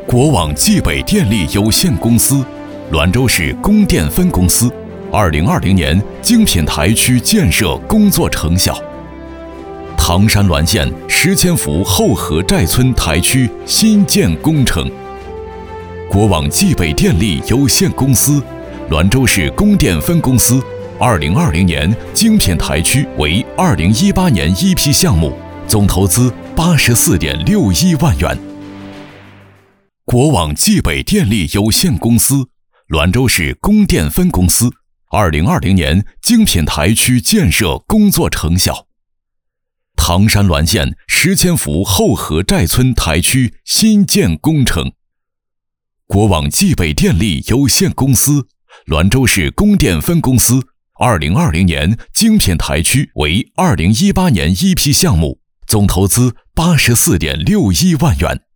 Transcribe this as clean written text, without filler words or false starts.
国网冀北电力有限公司滦州市供电分公司2020年精品台区建设工作成效。唐山滦县10千伏后河寨村台区新建工程。国网冀北电力有限公司滦州市供电分公司2020年精品台区为2018年一批项目，总投资84.61万元。国网冀北电力有限公司滦州市供电分公司2020年精品台区建设工作成效。唐山滦县10千伏后河寨村台区新建工程。国网冀北电力有限公司滦州市供电分公司2020年精品台区为2018年一批项目，总投资84.61万元。